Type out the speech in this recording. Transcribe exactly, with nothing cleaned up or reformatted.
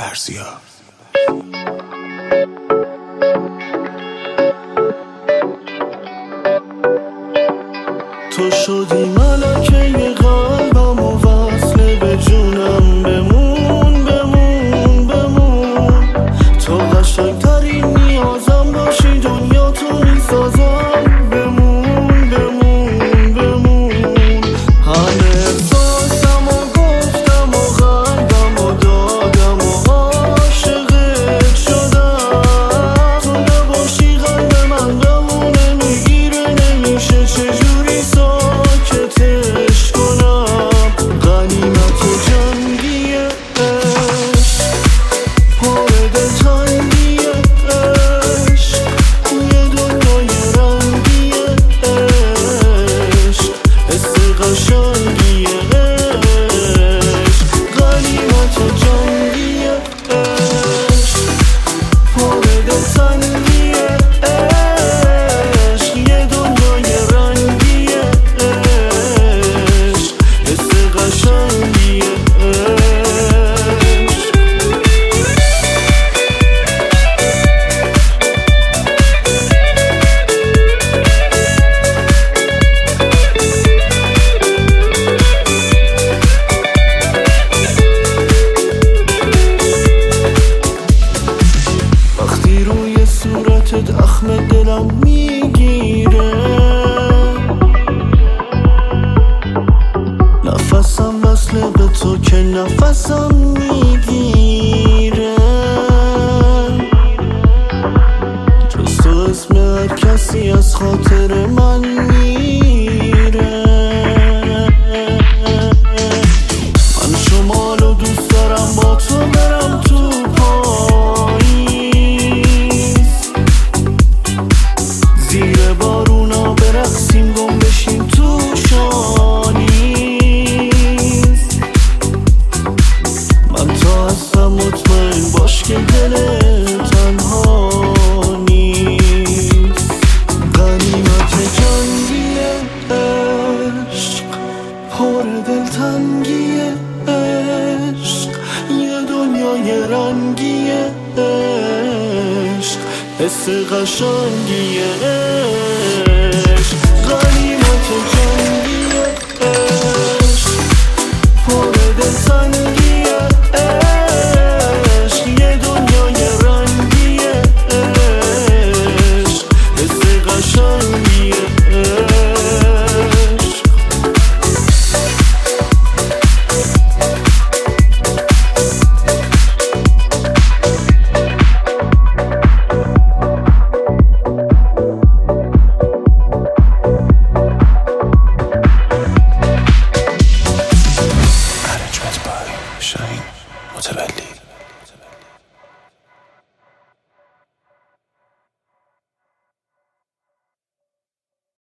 درزیا. تو شدی ملکه قلبم و وصل به جونم، بمون بمون بمون. تو قشنگترین نیازم باشی، دنیا تو میسازم، بمون بمون بمون. همه احساسم و گفتم و قلبم و دادم و عاشقت شدم. تو نباشی قلب من قمونه میگیره، نمیشه چجوری ساکتش کنم. غنیمت جنگی عشق، پر دلتنگی عشق، یه دنیای رنگی عشق، حس قشنگی عشق. غنیمت جنگی عشق، پر دلتنگی عشق، یه دنیای رنگی عشق، حس قشنگی عشق. وقتی روی صورتت اخم دلم میگیره، نفسم وصله به تو که نفسم میگیره. جز تو اسم هر کسی از خاطر من میره. من شمالو دوست دارم با تو برم تو پاییز، زیر بارونا برقصیم گم بشیم تو شانیز. من تا هستم مطمئن باش که دل تنها نیست. غنیمت جنگی عشق، پر دلتنگی عشق، یه دنیای رنگی عشق، حس قشنگی عشق. غنیمت جنگی عشق، پر دلتنگی